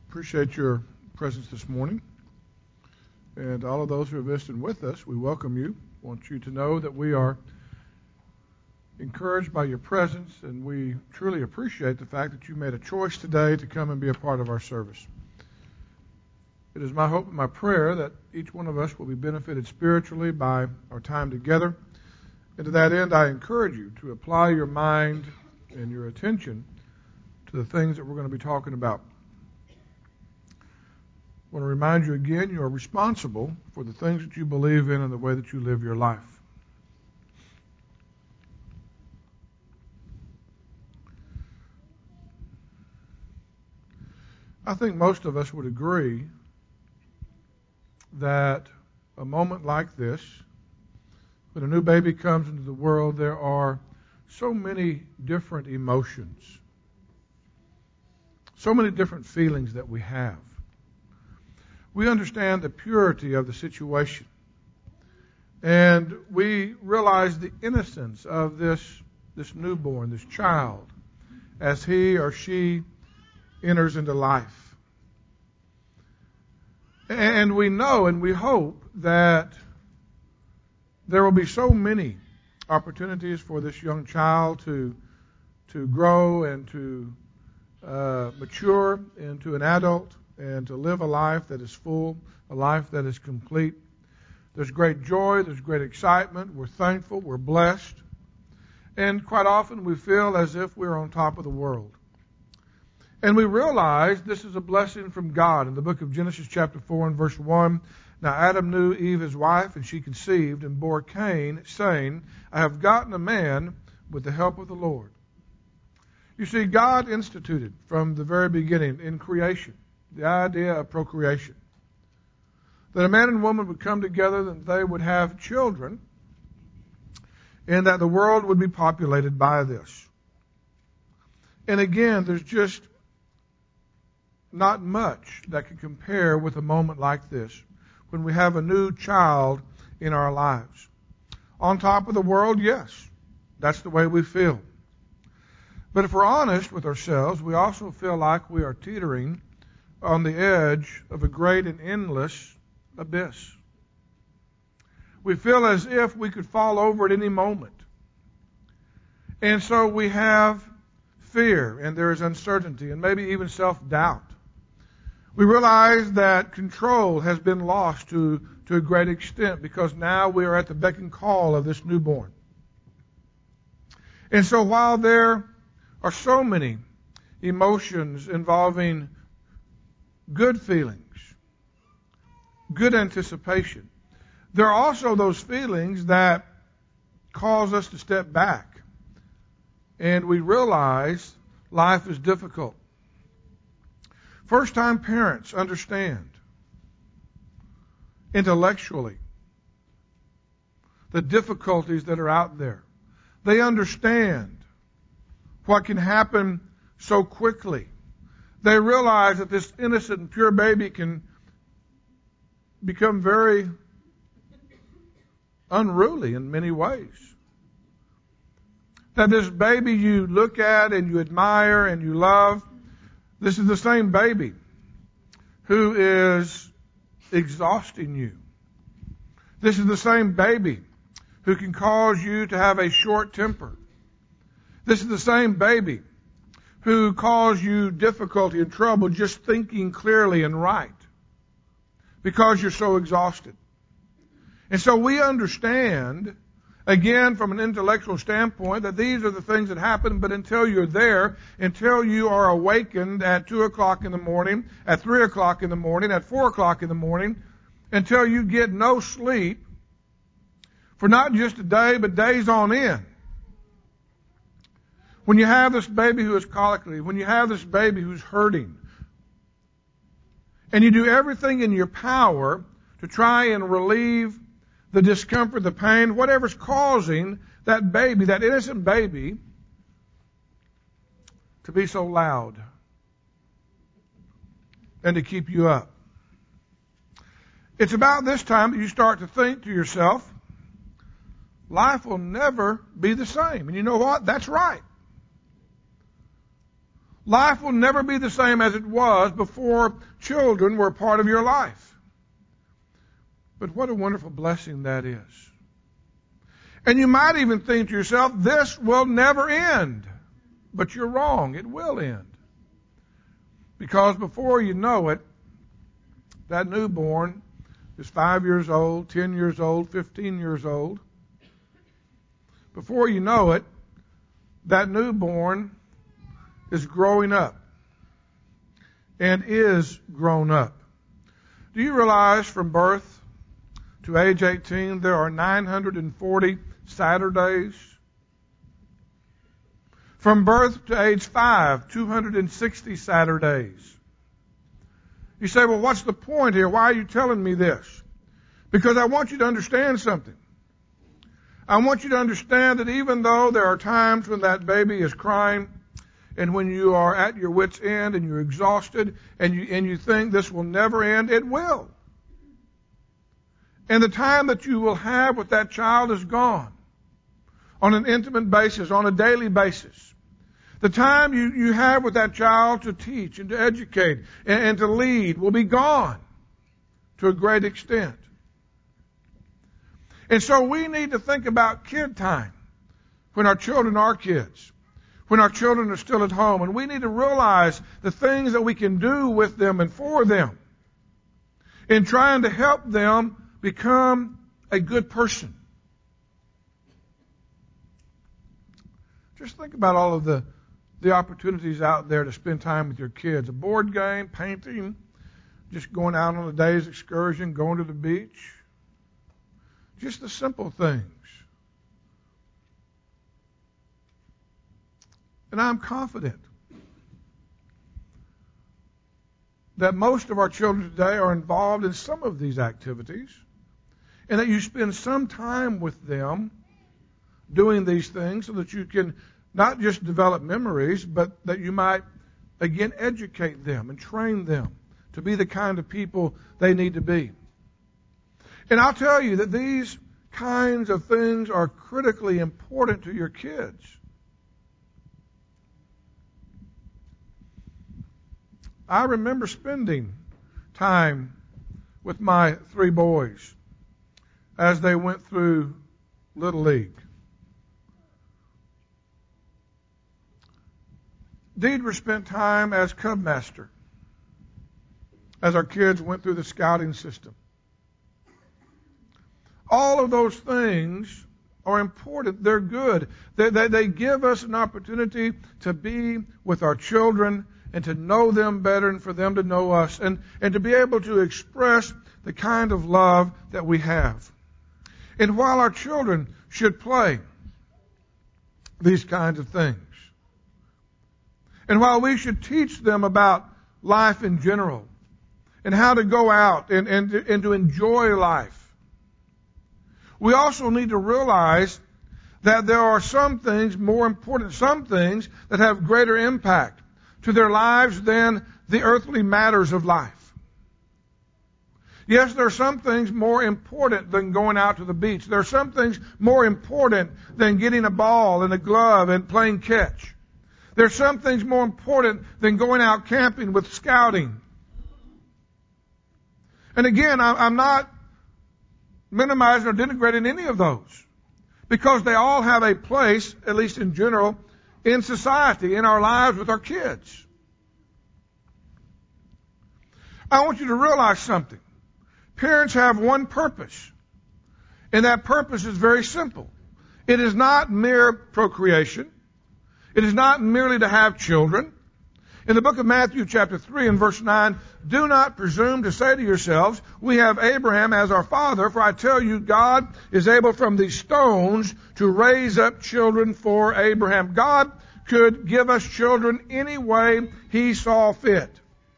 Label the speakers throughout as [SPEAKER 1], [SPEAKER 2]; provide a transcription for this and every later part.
[SPEAKER 1] Appreciate your presence this morning. And all of those who are visiting with us, we welcome you. I want you to know that we are encouraged by your presence, and we truly appreciate the fact that you made a choice today to come and be a part of our service. It is my hope and my prayer that each one of us will be benefited spiritually by our time together. And to that end, I encourage you to apply your mind and your attention to the things that we're going to be talking about. I want to remind you again, you are responsible for the things that you believe in and the way that you live your life. I think most of us would agree that a moment like this, when a new baby comes into the world, there are so many different emotions, so many different feelings that we have. We understand the purity of the situation, and we realize the innocence of this newborn, this child, as he or she enters into life. And we know and we hope that there will be so many opportunities for this young child to grow and to mature into an adult and to live a life that is full, a life that is complete. There's great joy, there's great excitement, we're thankful, we're blessed, and quite often we feel as if we're on top of the world. And we realize this is a blessing from God. In the book of Genesis chapter 4 and verse 1, now Adam knew Eve his wife, and she conceived and bore Cain, saying, I have gotten a man with the help of the Lord. You see, God instituted from the very beginning in creation the idea of procreation. That a man and woman would come together, that they would have children, and that the world would be populated by this. And again, there's just not much that can compare with a moment like this, when we have a new child in our lives. On top of the world, yes, that's the way we feel. But if we're honest with ourselves, we also feel like we are teetering on the edge of a great and endless abyss. We feel as if we could fall over at any moment. And so we have fear, and there is uncertainty, and maybe even self-doubt. We realize that control has been lost to a great extent, because now we are at the beck and call of this newborn. And so while there are so many emotions involving good feelings, good anticipation, there are also those feelings that cause us to step back, and we realize life is difficult. First-time parents understand intellectually the difficulties that are out there. They understand what can happen so quickly. They realize that this innocent and pure baby can become very unruly in many ways. That this baby you look at and you admire and you love, this is the same baby who is exhausting you. This is the same baby who can cause you to have a short temper. This is the same baby who cause you difficulty and trouble just thinking clearly and right, because you're so exhausted. And so we understand, again, from an intellectual standpoint, that these are the things that happen, but until you're there, until you are awakened at 2 o'clock in the morning, at 3 o'clock in the morning, at 4 o'clock in the morning, until you get no sleep for not just a day, but days on end. When you have this baby who is colically, when you have this baby who's hurting, and you do everything in your power to try and relieve the discomfort, the pain, whatever's causing that baby, that innocent baby, to be so loud and to keep you up. It's about this time that you start to think to yourself, life will never be the same. And you know what? That's right. Life will never be the same as it was before children were a part of your life. But what a wonderful blessing that is. And you might even think to yourself, this will never end. But you're wrong. It will end. Because before you know it, that newborn is 5 years old, 10 years old, 15 years old. Before you know it, that newborn is growing up and is grown up. Do you realize from birth to age 18 there are 940 Saturdays? From birth to age 5, 260 Saturdays. You say, well, what's the point here? Why are you telling me this? Because I want you to understand something. I want you to understand that even though there are times when that baby is crying and when you are at your wit's end and you're exhausted and you think this will never end, it will. And the time that you will have with that child is gone on an intimate basis, on a daily basis. The time you have with that child to teach and to educate and to lead will be gone to a great extent. And so we need to think about kid time when our children are kids, when our children are still at home. And we need to realize the things that we can do with them and for them in trying to help them become a good person. Just think about all of the opportunities out there to spend time with your kids. A board game, painting, just going out on a day's excursion, going to the beach. Just the simple things. And I'm confident that most of our children today are involved in some of these activities, and that you spend some time with them doing these things so that you can not just develop memories, but that you might, again, educate them and train them to be the kind of people they need to be. And I'll tell you that these kinds of things are critically important to your kids. I remember spending time with my 3 boys as they went through Little League. Deidre spent time as Cub Master as our kids went through the scouting system. All of those things are important. They're good. They give us an opportunity to be with our children and to know them better and for them to know us and to be able to express the kind of love that we have. And while our children should play these kinds of things, and while we should teach them about life in general and how to go out and to enjoy life, we also need to realize that there are some things more important, some things that have greater impact to their lives than the earthly matters of life. Yes, there are some things more important than going out to the beach. There are some things more important than getting a ball and a glove and playing catch. There are some things more important than going out camping with scouting. And again, I'm not minimizing or denigrating any of those, because they all have a place, at least in general, in society, in our lives with our kids. I want you to realize something. Parents have one purpose, and that purpose is very simple. It is not mere procreation. It is not merely to have children. In the book of Matthew chapter 3 and verse 9, do not presume to say to yourselves, we have Abraham as our father, for I tell you, God is able from these stones to raise up children for Abraham. God could give us children any way He saw fit.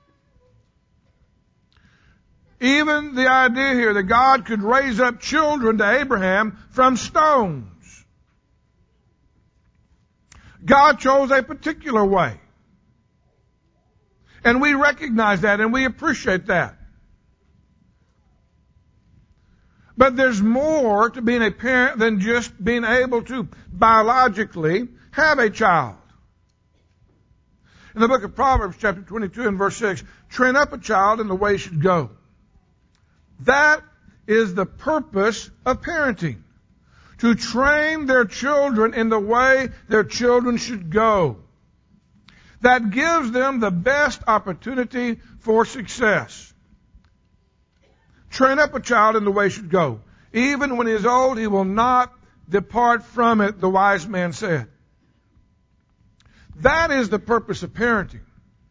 [SPEAKER 1] Even the idea here that God could raise up children to Abraham from stones. God chose a particular way. And we recognize that and we appreciate that. But there's more to being a parent than just being able to biologically have a child. In the book of Proverbs, chapter 22 and verse 6, train up a child in the way he should go. That is the purpose of parenting. To train their children in the way their children should go. That gives them the best opportunity for success. Train up a child in the way he should go. Even when he is old, he will not depart from it, the wise man said. That is the purpose of parenting.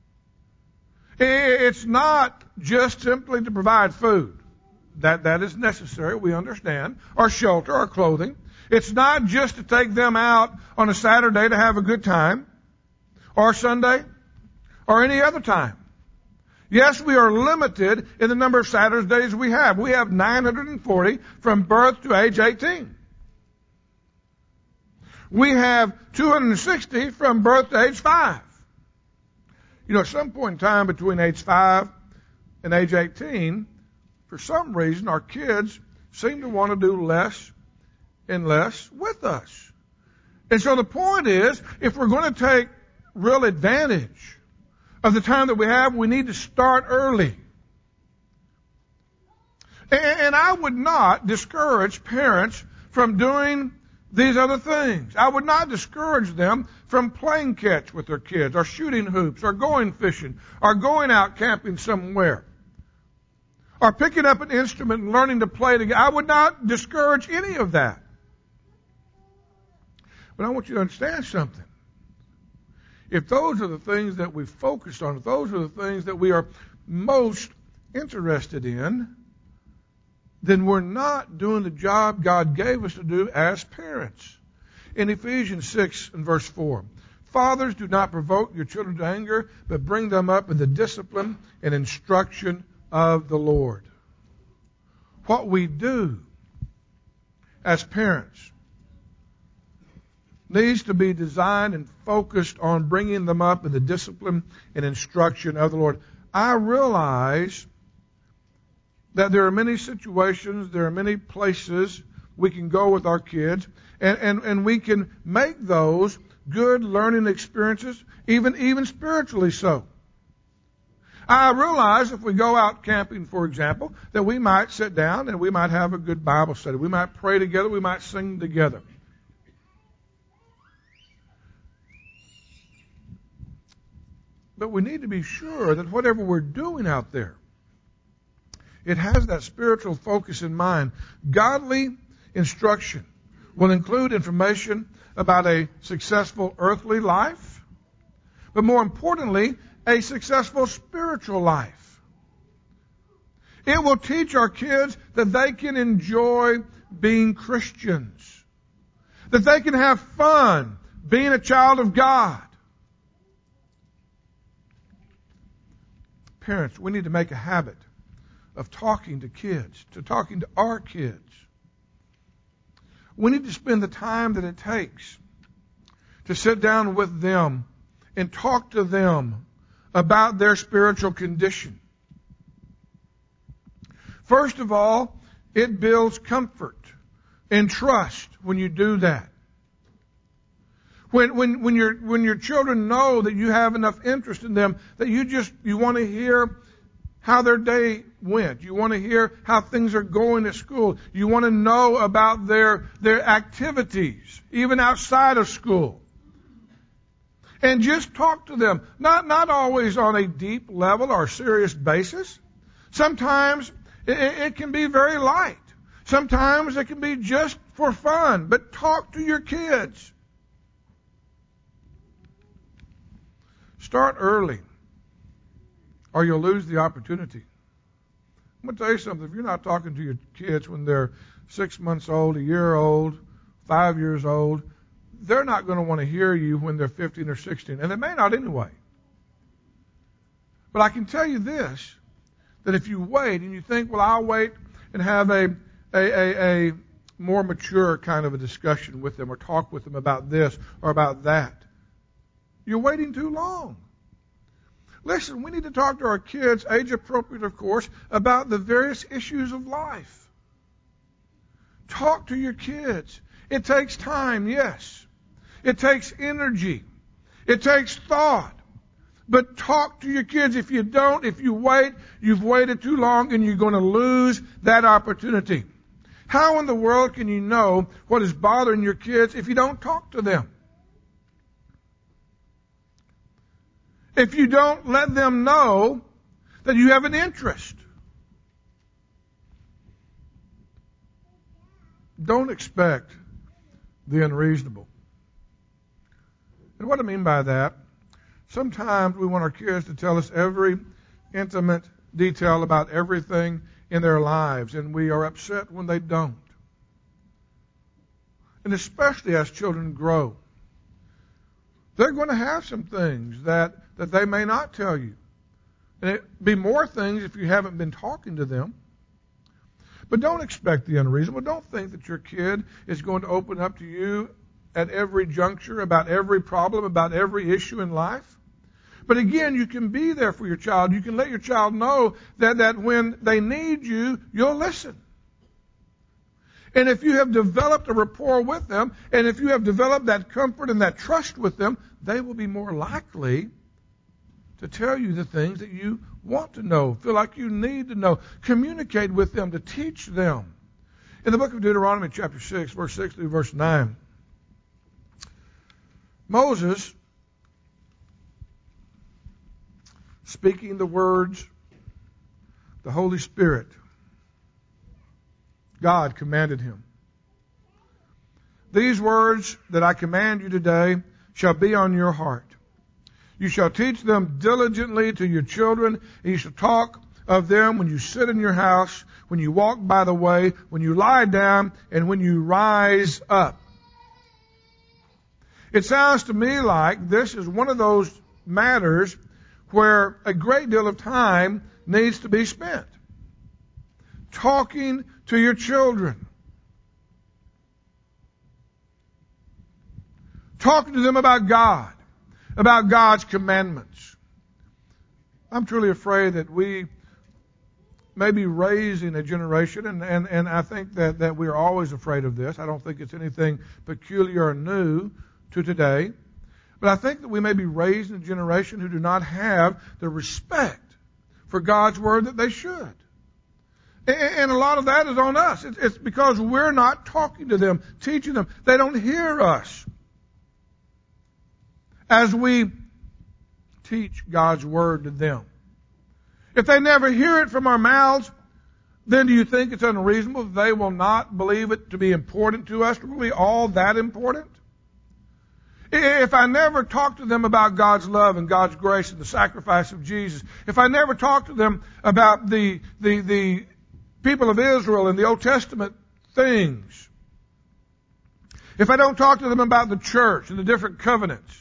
[SPEAKER 1] It's not just simply to provide food. That is necessary, we understand. Or shelter, or clothing. It's not just to take them out on a Saturday to have a good time. Or Sunday. Or any other time. Yes, we are limited in the number of Saturdays we have. We have 940 from birth to age 18. We have 260 from birth to age 5. You know, at some point in time between age 5 and age 18, for some reason, our kids seem to want to do less and less with us. And so the point is, if we're going to take real advantage of the time that we have, we need to start early. And I would not discourage parents from doing these other things. I would not discourage them from playing catch with their kids, or shooting hoops, or going fishing, or going out camping somewhere, or picking up an instrument and learning to play together. I would not discourage any of that. But I want you to understand something. If those are the things that we focus on, if those are the things that we are most interested in, then we're not doing the job God gave us to do as parents. In Ephesians 6 and verse 4, fathers, do not provoke your children to anger, but bring them up in the discipline and instruction of the Lord. What we do as parents needs to be designed and focused on bringing them up in the discipline and instruction of the Lord. I realize that there are many situations, there are many places we can go with our kids, and we can make those good learning experiences, even spiritually so. I realize if we go out camping, for example, that we might sit down and we might have a good Bible study. We might pray together, we might sing together. But we need to be sure that whatever we're doing out there, it has that spiritual focus in mind. Godly instruction will include information about a successful earthly life, but more importantly, a successful spiritual life. It will teach our kids that they can enjoy being Christians, that they can have fun being a child of God. Parents, we need to make a habit of talking to kids, to talking to our kids. We need to spend the time that it takes to sit down with them and talk to them about their spiritual condition. First of all, it builds comfort and trust when you do that. When your children know that you have enough interest in them that you want to hear how their day went. You want to hear how things are going at school. You want to know about their activities, even outside of school. And just talk to them. Not always on a deep level or serious basis. Sometimes it can be very light. Sometimes it can be just for fun. But talk to your kids. Start early, or you'll lose the opportunity. I'm going to tell you something. If you're not talking to your kids when they're 6 months old, a year old, 5 years old, they're not going to want to hear you when they're 15 or 16. And they may not anyway. But I can tell you this, that if you wait and you think, well, I'll wait and have a more mature kind of a discussion with them or talk with them about this or about that, you're waiting too long. Listen, we need to talk to our kids, age appropriate, of course, about the various issues of life. Talk to your kids. It takes time, yes. It takes energy. It takes thought. But talk to your kids. If you don't, if you wait, you've waited too long and you're going to lose that opportunity. How in the world can you know what is bothering your kids if you don't talk to them? If you don't let them know that you have an interest. Don't expect the unreasonable. And what I mean by that, sometimes we want our kids to tell us every intimate detail about everything in their lives, and we are upset when they don't. And especially as children grow, they're going to have some things that they may not tell you. And it'd be more things if you haven't been talking to them. But don't expect the unreasonable. Don't think that your kid is going to open up to you at every juncture about every problem, about every issue in life. But again, you can be there for your child. You can let your child know that when they need you, you'll listen. And if you have developed a rapport with them, and if you have developed that comfort and that trust with them, they will be more likely to tell you the things that you want to know, feel like you need to know. Communicate with them, to teach them. In the book of Deuteronomy, chapter 6, verse 6 through verse 9, Moses, speaking the words, the Holy Spirit, God commanded him. These words that I command you today shall be on your heart. You shall teach them diligently to your children, and you shall talk of them when you sit in your house, when you walk by the way, when you lie down, and when you rise up. It sounds to me like this is one of those matters where a great deal of time needs to be spent. Talking to your children. Talking to them about God, about God's commandments. I'm truly afraid that we may be raising a generation, and I think that we are always afraid of this. I don't think it's anything peculiar or new to today. But I think that we may be raising a generation who do not have the respect for God's Word that they should. And a lot of that is on us. It's because we're not talking to them, teaching them. They don't hear us as we teach God's Word to them. If they never hear it from our mouths, then do you think it's unreasonable that they will not believe it to be important to us, really all that important? If I never talk to them about God's love and God's grace and the sacrifice of Jesus, if I never talk to them about the people of Israel and the Old Testament things, if I don't talk to them about the church and the different covenants,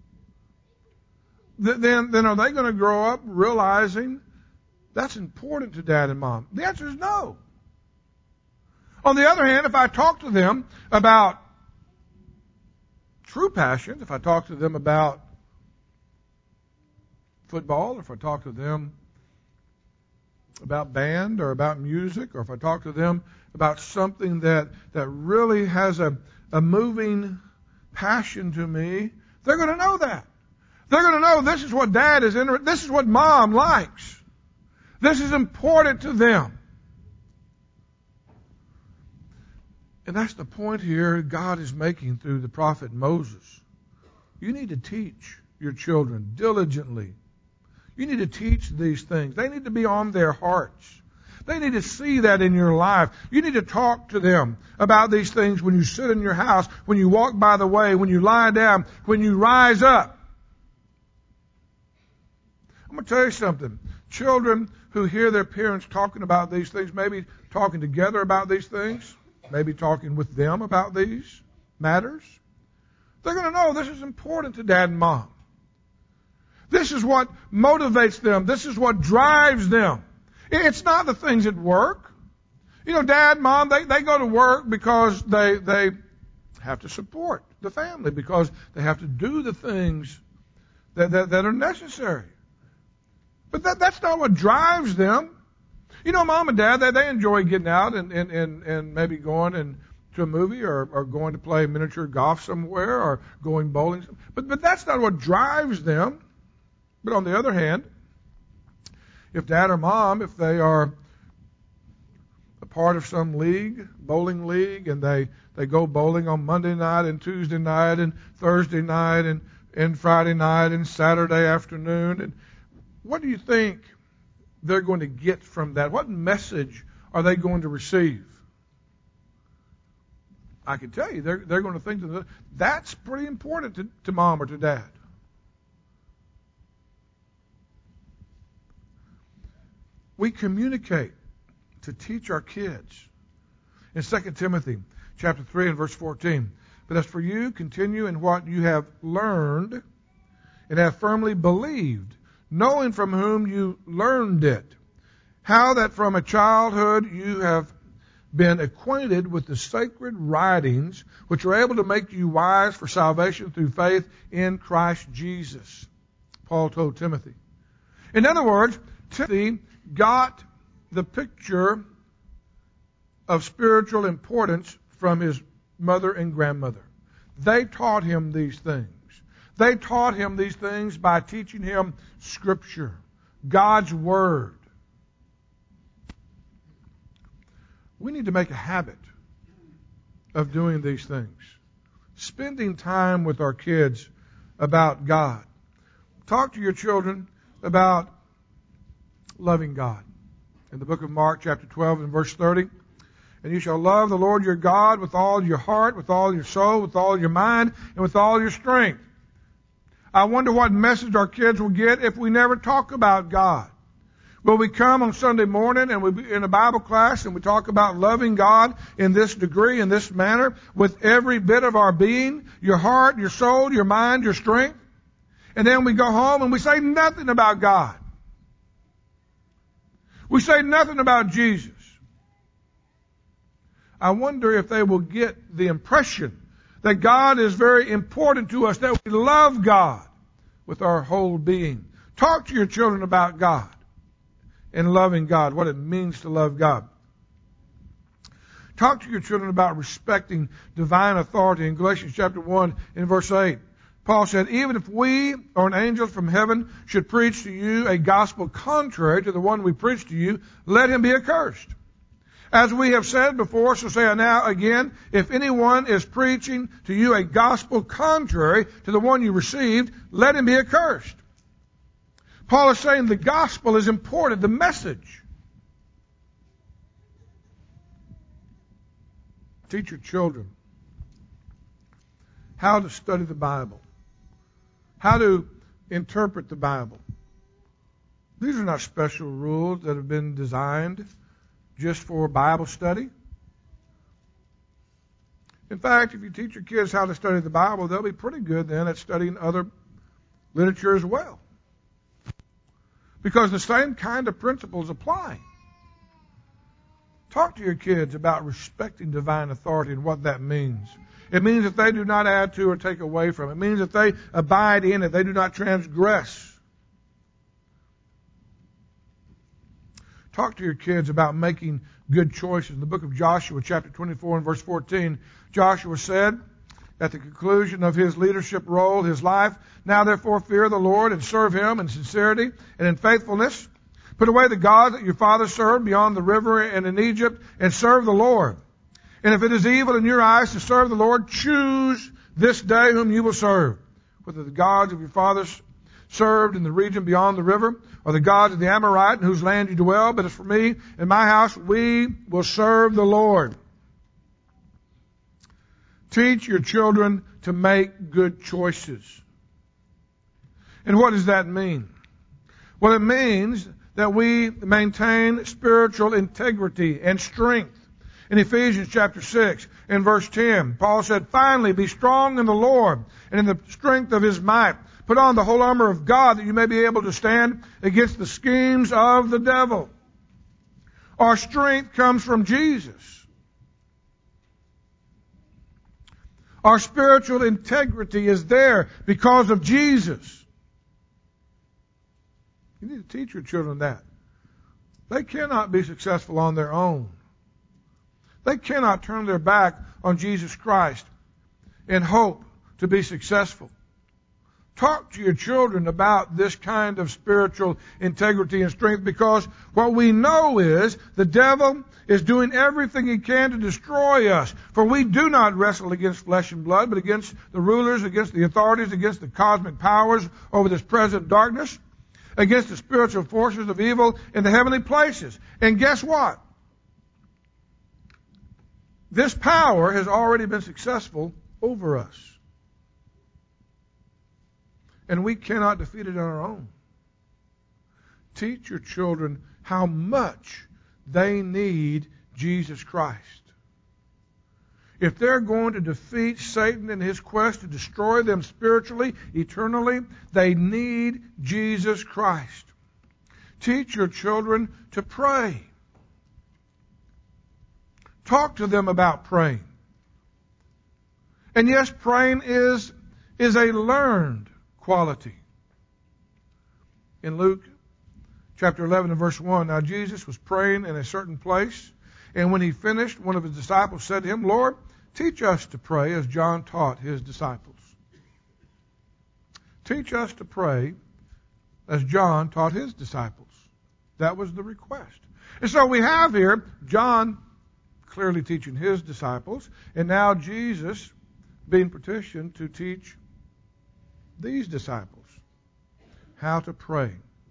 [SPEAKER 1] then are they going to grow up realizing that's important to Dad and Mom? The answer is no. On the other hand, if I talk to them about true passions, if I talk to them about football, if I talk to them about band or about music, or if I talk to them about something that really has a moving passion to me, they're going to know that. They're going to know this is what Dad is interested. This is what Mom likes. This is important to them. And that's the point here God is making through the prophet Moses. You need to teach your children diligently. You need to teach these things. They need to be on their hearts. They need to see that in your life. You need to talk to them about these things when you sit in your house, when you walk by the way, when you lie down, when you rise up. I'm going to tell you something. Children who hear their parents talking about these things, maybe talking together about these things, maybe talking with them about these matters, they're going to know this is important to Dad and Mom. This is what motivates them. This is what drives them. It's not the things at work. You know, Dad, Mom, they go to work because they have to support the family, because they have to do the things that are necessary. But that's not what drives them. You know, Mom and Dad, they enjoy getting out and maybe going to a movie or going to play miniature golf somewhere or going bowling. But that's not what drives them. But on the other hand, if dad or mom, if they are a part of some league, bowling league, and they go bowling on Monday night and Tuesday night and Thursday night and Friday night and Saturday afternoon, and what do you think they're going to get from that? What message are they going to receive? I can tell you, they're going to think that's pretty important to mom or to dad. We communicate to teach our kids. In 2 Timothy chapter 3 and verse 14, but as for you, continue in what you have learned and have firmly believed, knowing from whom you learned it, how that from a childhood you have been acquainted with the sacred writings, which are able to make you wise for salvation through faith in Christ Jesus. Paul told Timothy. In other words, Timothy got the picture of spiritual importance from his mother and grandmother. They taught him these things. They taught him these things by teaching him Scripture, God's Word. We need to make a habit of doing these things. Spending time with our kids about God. Talk to your children about loving God. In the book of Mark, chapter 12 and verse 30, and you shall love the Lord your God with all your heart, with all your soul, with all your mind, and with all your strength. I wonder what message our kids will get if we never talk about God. Will we come on Sunday morning and we be in a Bible class and we talk about loving God in this degree, in this manner, with every bit of our being, your heart, your soul, your mind, your strength? And then we go home and we say nothing about God. We say nothing about Jesus. I wonder if they will get the impression that God is very important to us, that we love God with our whole being. Talk to your children about God and loving God, what it means to love God. Talk to your children about respecting divine authority. In Galatians chapter 1 in verse 8, Paul said, even if we or an angel from heaven should preach to you a gospel contrary to the one we preach to you, let him be accursed. As we have said before, so say I now again, if anyone is preaching to you a gospel contrary to the one you received, let him be accursed. Paul is saying the gospel is important, the message. Teach your children how to study the Bible, how to interpret the Bible. These are not special rules that have been designed just for Bible study. In fact, if you teach your kids how to study the Bible, they'll be pretty good then at studying other literature as well. Because the same kind of principles apply. Talk to your kids about respecting divine authority and what that means. It means that they do not add to or take away from it. It means that they abide in it. They do not transgress. Talk to your kids about making good choices. In the book of Joshua, chapter 24 and verse 14, Joshua said, at the conclusion of his leadership role, his life, now therefore fear the Lord and serve him in sincerity and in faithfulness. Put away the gods that your fathers served beyond the river and in Egypt, and serve the Lord. And if it is evil in your eyes to serve the Lord, choose this day whom you will serve, whether the gods of your fathers served in the region beyond the river, or the gods of the Amorite in whose land you dwell. But as for me and my house, we will serve the Lord. Teach your children to make good choices. And what does that mean? Well, it means that we maintain spiritual integrity and strength. In Ephesians chapter 6 and verse 10, Paul said, finally, be strong in the Lord and in the strength of his might. Put on the whole armor of God that you may be able to stand against the schemes of the devil. Our strength comes from Jesus. Our spiritual integrity is there because of Jesus. You need to teach your children that. They cannot be successful on their own. They cannot turn their back on Jesus Christ and hope to be successful. Talk to your children about this kind of spiritual integrity and strength, because what we know is the devil is doing everything he can to destroy us. For we do not wrestle against flesh and blood, but against the rulers, against the authorities, against the cosmic powers over this present darkness, against the spiritual forces of evil in the heavenly places. And guess what? This power has already been successful over us. And we cannot defeat it on our own. Teach your children how much they need Jesus Christ. If they're going to defeat Satan in his quest to destroy them spiritually, eternally, they need Jesus Christ. Teach your children to pray. Talk to them about praying. And yes, praying is a learned quality. In Luke chapter 11 and verse 1, now Jesus was praying in a certain place, and when he finished, one of his disciples said to him, Lord, teach us to pray as John taught his disciples. Teach us to pray as John taught his disciples. That was the request. And so we have here John clearly teaching his disciples, and now Jesus being petitioned to teach these disciples how to pray.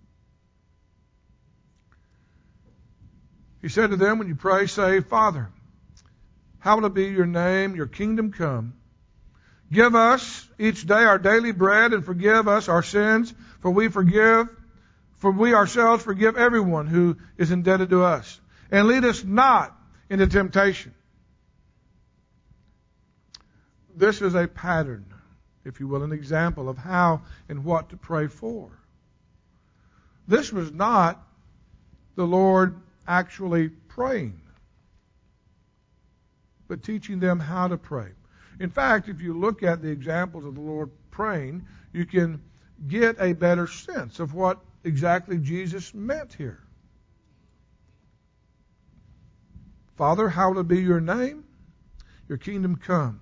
[SPEAKER 1] He said to them, when you pray, say, Father, hallowed be your name, your kingdom come. Give us each day our daily bread, and forgive us our sins, for we ourselves forgive everyone who is indebted to us. And lead us not into temptation. This is a pattern, if you will, an example of how and what to pray for. This was not the Lord actually praying, but teaching them how to pray. In fact, if you look at the examples of the Lord praying, you can get a better sense of what exactly Jesus meant here. Father, hallowed be your name, your kingdom come.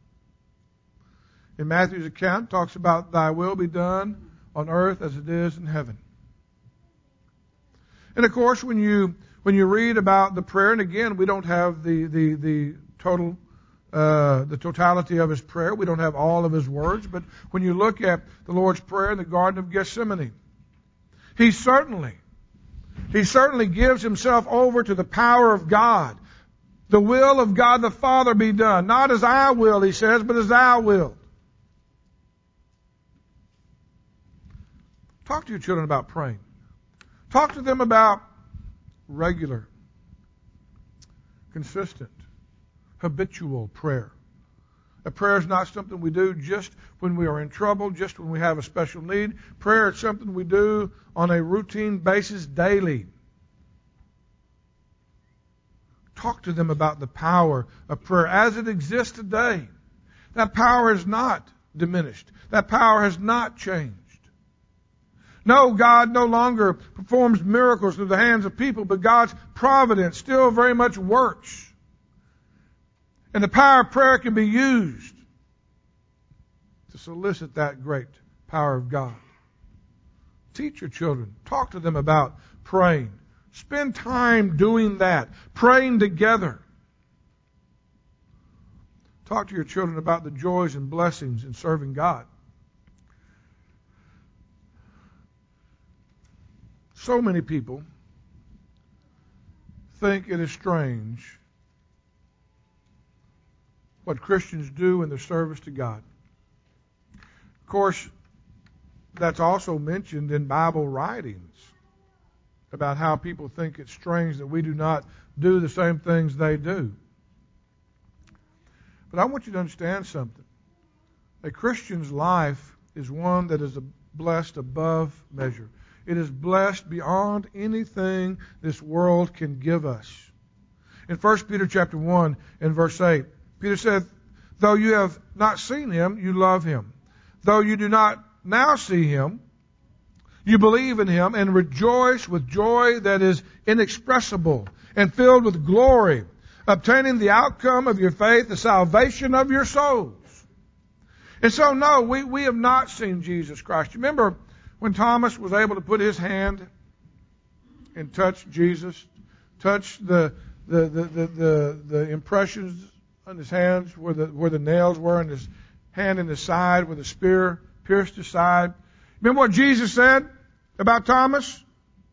[SPEAKER 1] In Matthew's account, it talks about thy will be done on earth as it is in heaven. And of course, when you read about the prayer, and again, we don't have the totality of his prayer. We don't have all of his words. But when you look at the Lord's Prayer in the Garden of Gethsemane, he certainly gives himself over to the power of God. The will of God the Father be done. Not as I will, he says, but as thou wilt. Talk to your children about praying. Talk to them about regular, consistent, habitual prayer. A prayer is not something we do just when we are in trouble, just when we have a special need. Prayer is something we do on a routine basis daily. Talk to them about the power of prayer as it exists today. That power is not diminished. That power has not changed. No, God no longer performs miracles through the hands of people, but God's providence still very much works. And the power of prayer can be used to solicit that great power of God. Teach your children. Talk to them about praying. Spend time doing that, praying together. Talk to your children about the joys and blessings in serving God. So many people think it is strange what Christians do in their service to God. Of course, that's also mentioned in Bible writings about how people think it's strange that we do not do the same things they do. But I want you to understand something. A Christian's life is one that is blessed above measure. It is blessed beyond anything this world can give us. In 1 Peter chapter 1 and verse 8, Peter said, though you have not seen him, you love him. Though you do not now see him, you believe in him and rejoice with joy that is inexpressible and filled with glory, obtaining the outcome of your faith, the salvation of your souls. And so, no, we have not seen Jesus Christ. Remember when Thomas was able to put his hand and touch Jesus, touch the impressions on his hands where the nails were, and his hand in his side where the spear pierced his side. Remember what Jesus said about Thomas?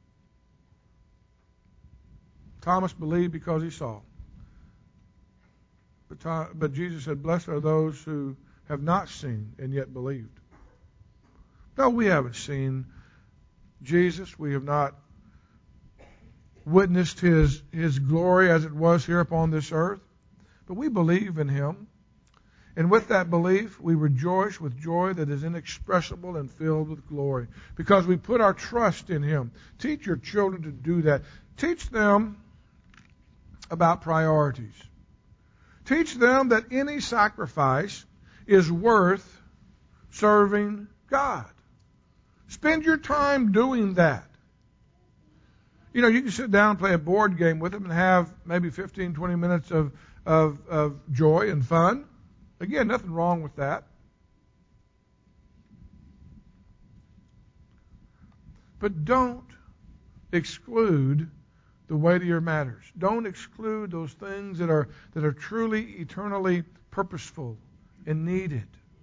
[SPEAKER 1] Thomas believed because he saw. But Jesus said, blessed are those who have not seen and yet believed. No, we haven't seen Jesus. We have not witnessed his glory as it was here upon this earth. But we believe in him. And with that belief, we rejoice with joy that is inexpressible and filled with glory. Because we put our trust in him. Teach your children to do that. Teach them about priorities. Teach them that any sacrifice is worth serving God. Spend your time doing that. You know, you can sit down and play a board game with them and have maybe 15, 20 minutes of joy and fun. Again, nothing wrong with that. But don't exclude the weightier matters. Don't exclude those things that are truly, eternally purposeful and needed.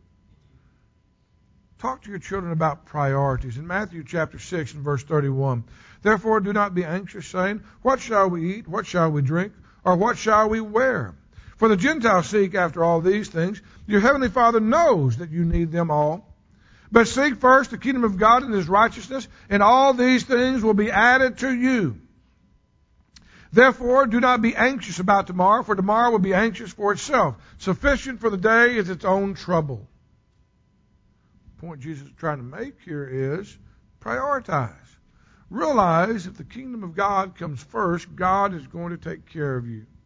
[SPEAKER 1] Talk to your children about priorities. In Matthew chapter 6 and verse 31, therefore do not be anxious, saying, what shall we eat? What shall we drink? Or what shall we wear? For the Gentiles seek after all these things. Your heavenly Father knows that you need them all. But seek first the kingdom of God and his righteousness, and all these things will be added to you. Therefore, do not be anxious about tomorrow, for tomorrow will be anxious for itself. Sufficient for the day is its own trouble. The point Jesus is trying to make here is prioritize. Realize if the kingdom of God comes first, God is going to take care of you.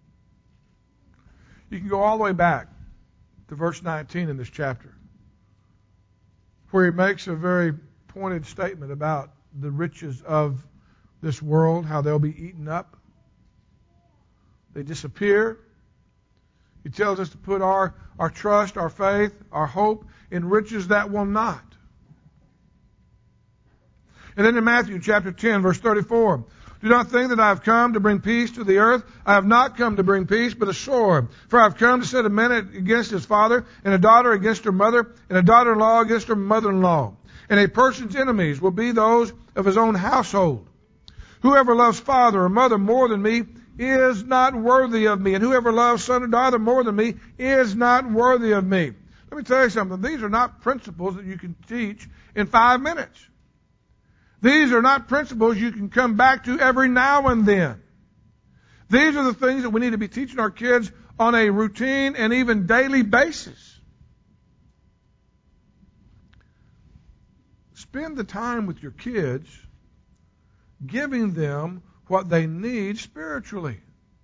[SPEAKER 1] You can go all the way back to verse 19 in this chapter, where he makes a very pointed statement about the riches of this world, how they'll be eaten up. They disappear. He tells us to put our trust, our faith, our hope in riches that will not. And then in Matthew chapter 10, verse 34, do not think that I have come to bring peace to the earth. I have not come to bring peace, but a sword. For I have come to set a man against his father, and a daughter against her mother, and a daughter-in-law against her mother-in-law. And a person's enemies will be those of his own household. Whoever loves father or mother more than me is not worthy of me. And whoever loves son or daughter more than me is not worthy of me. Let me tell you something. These are not principles that you can teach in 5 minutes. These are not principles you can come back to every now and then. These are the things that we need to be teaching our kids on a routine and even daily basis. Spend the time with your kids giving them what they need spiritually.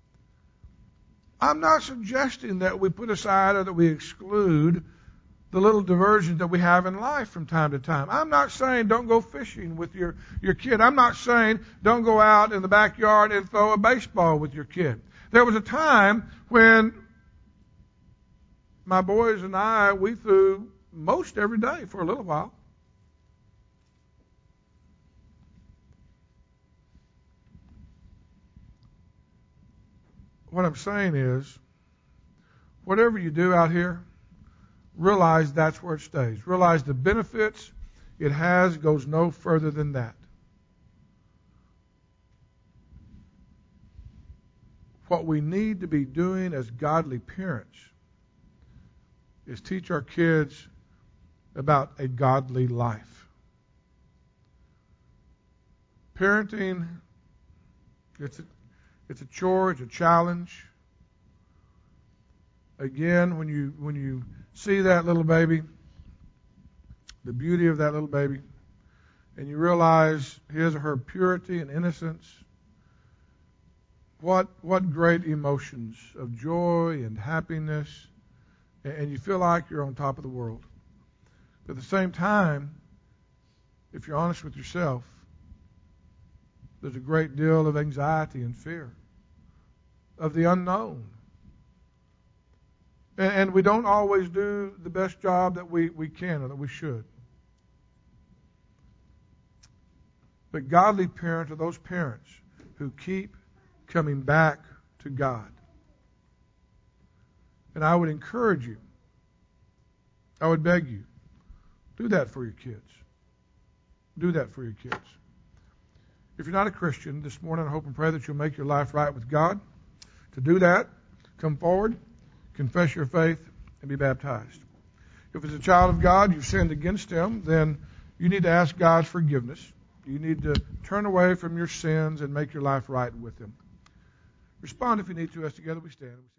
[SPEAKER 1] I'm not suggesting that we put aside or that we exclude the little diversions that we have in life from time to time. I'm not saying don't go fishing with your kid. I'm not saying don't go out in the backyard and throw a baseball with your kid. There was a time when my boys and I, we threw most every day for a little while. What I'm saying is, whatever you do out here, realize that's where it stays. Realize the benefits it has goes no further than that. What we need to be doing as godly parents is teach our kids about a godly life. Parenting, it's a chore, it's a challenge. Again, when you see that little baby, the beauty of that little baby, and you realize his or her purity and innocence, what great emotions of joy and happiness, and you feel like you're on top of the world. But at the same time, if you're honest with yourself, there's a great deal of anxiety and fear of the unknown. And we don't always do the best job that we can or that we should. But godly parents are those parents who keep coming back to God. And I would encourage you, I would beg you, do that for your kids. Do that for your kids. If you're not a Christian, this morning I hope and pray that you'll make your life right with God. To do that, come forward, confess your faith, and be baptized. If it's a child of God, you've sinned against Him, then you need to ask God's forgiveness. You need to turn away from your sins and make your life right with Him. Respond if you need to as together we stand.